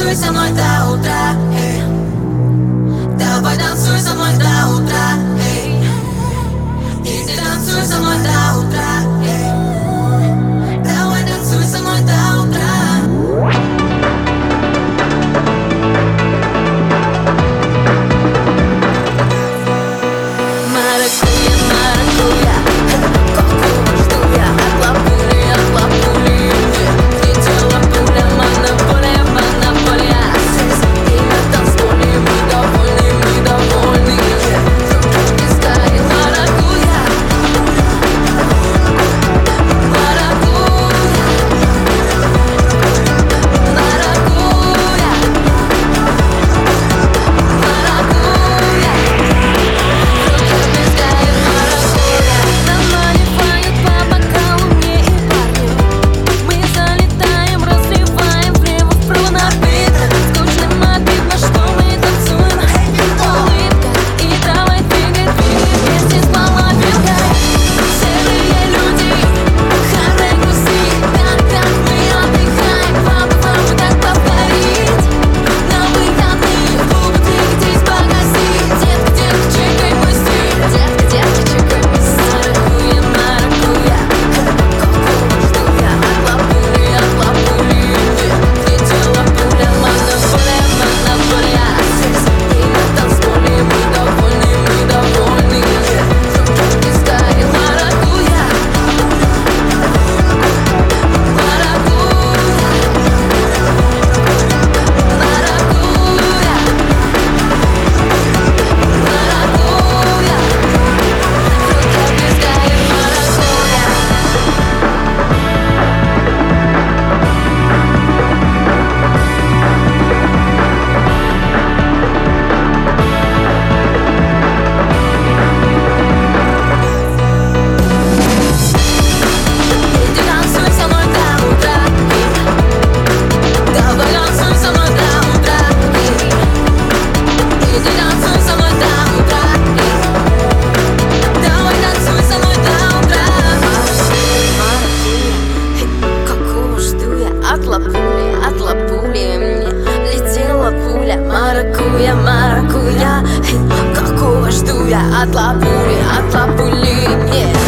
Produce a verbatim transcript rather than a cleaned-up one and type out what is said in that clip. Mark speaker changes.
Speaker 1: танцуй со мной до утра, эй. Давай танцуй со мной до утра, эй. Иди танцуй со мной до утра, эй. Давай танцуй со мной до утра. От лапули мне летела пуля. Маракуя, маракуя, какого жду я? От лапули, от лапули мне